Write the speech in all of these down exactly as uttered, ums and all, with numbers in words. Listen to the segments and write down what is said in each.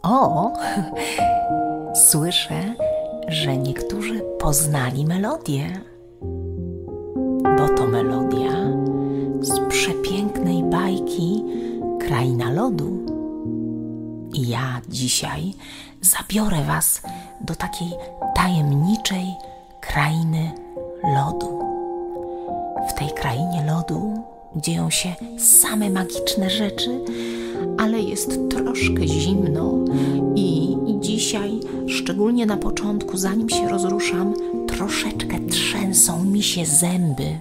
O, słyszę, że niektórzy poznali melodię, bo to melodia z przepięknej bajki Kraina Lodu. I ja dzisiaj zabiorę was do takiej tajemniczej krainy lodu. W tej krainie lodu dzieją się same magiczne rzeczy, ale jest troszkę zimno i, i dzisiaj, szczególnie na początku, zanim się rozruszam, troszeczkę trzęsą mi się zęby.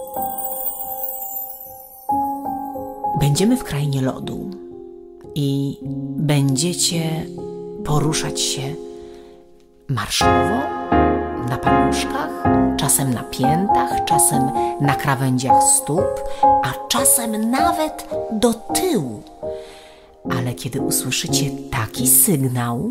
Będziemy w krainie lodu i będziecie poruszać się marszowo, na paluszkach, czasem na piętach, czasem na krawędziach stóp, a czasem nawet do tyłu. Ale kiedy usłyszycie taki sygnał,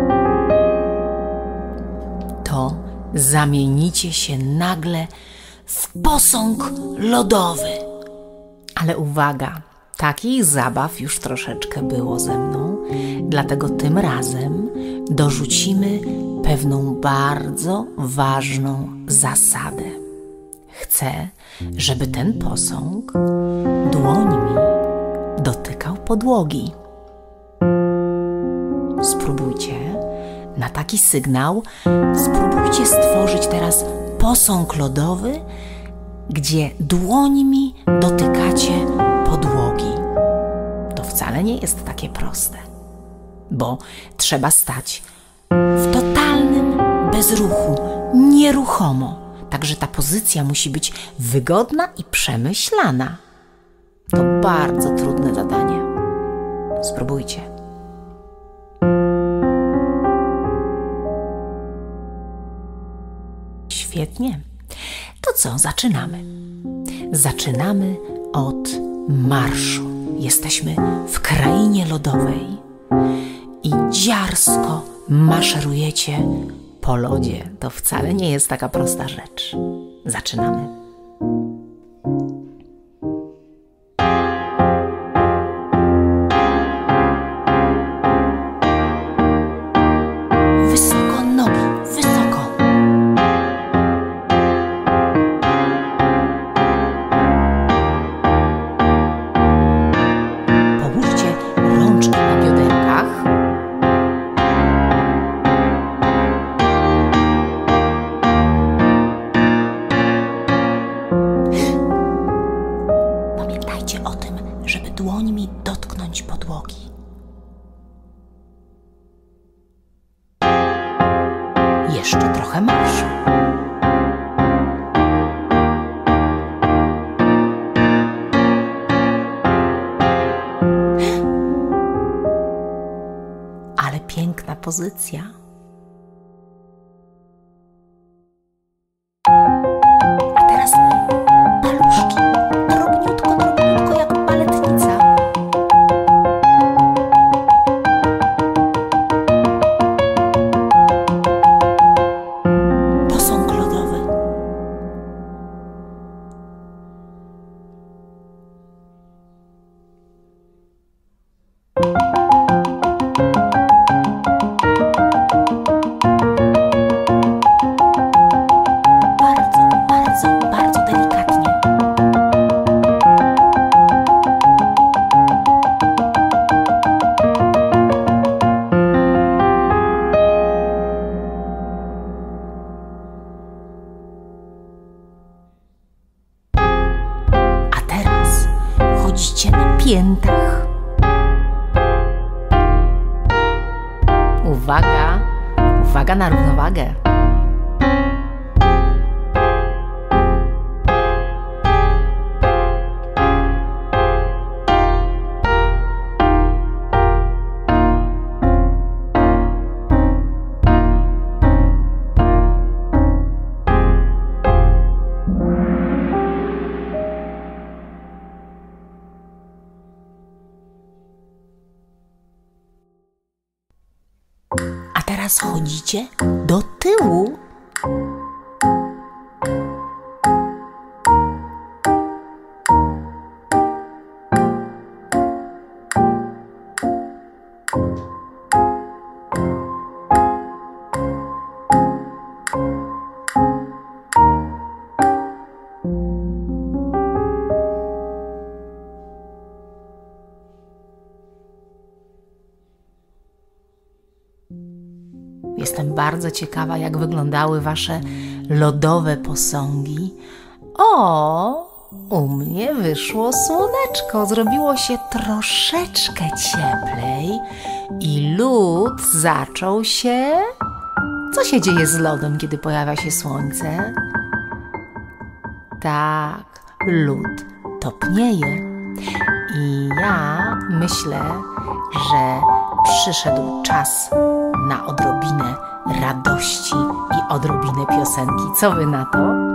to zamienicie się nagle w posąg lodowy. Ale uwaga, takich zabaw już troszeczkę było ze mną, dlatego tym razem dorzucimy pewną bardzo ważną zasadę. Chcę, żeby ten posąg dłońmi dotykał podłogi. Spróbujcie na taki sygnał, spróbujcie stworzyć teraz posąg lodowy, gdzie dłońmi dotykacie podłogi. To wcale nie jest takie proste, bo trzeba stać w totalnym bezruchu, nieruchomo. Także ta pozycja musi być wygodna i przemyślana. To bardzo trudne zadanie. Spróbujcie. Świetnie. To co, zaczynamy? Zaczynamy od marszu. Jesteśmy w krainie lodowej i dziarsko maszerujecie po lodzie. To wcale nie jest taka prosta rzecz. Zaczynamy. Wysoko nogi, wysoko. Połóżcie rączki na bioderkach. Pamiętajcie o tym, żeby dłońmi dotknąć podłogi. Jeszcze trochę marszu. Ale piękna pozycja. A teraz paluszki. Drobniutko, drobniutko jak baletnica. Posąg lodowy. Bardzo, bardzo, bardzo delikatnie. A teraz chodzicie na piętach. Uwaga, uwaga na równowagę. A teraz chodzicie do tyłu. Jestem bardzo ciekawa, jak wyglądały wasze lodowe posągi. O, u mnie wyszło słoneczko, zrobiło się troszeczkę cieplej i lód zaczął się... Co się dzieje z lodem, kiedy pojawia się słońce? Tak, lód topnieje. I ja myślę, że przyszedł czas na odrobinę radości i odrobinę piosenki. Co wy na to?